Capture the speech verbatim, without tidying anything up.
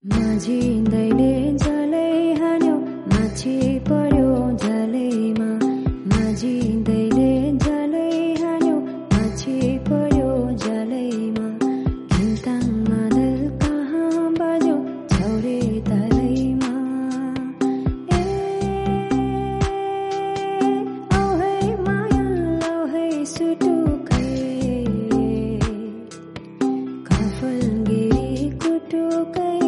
माझिँदैले जलै हान्यो माछी पर्यो जलैमा माझिँदैले जलै हान्यो माछी पर्यो जलैमा खिन्ताङ मादल कहाँ बज्यो छौरे तलैमा ए औहै माया औहै सुटुकै कफल गिरी कुटुकै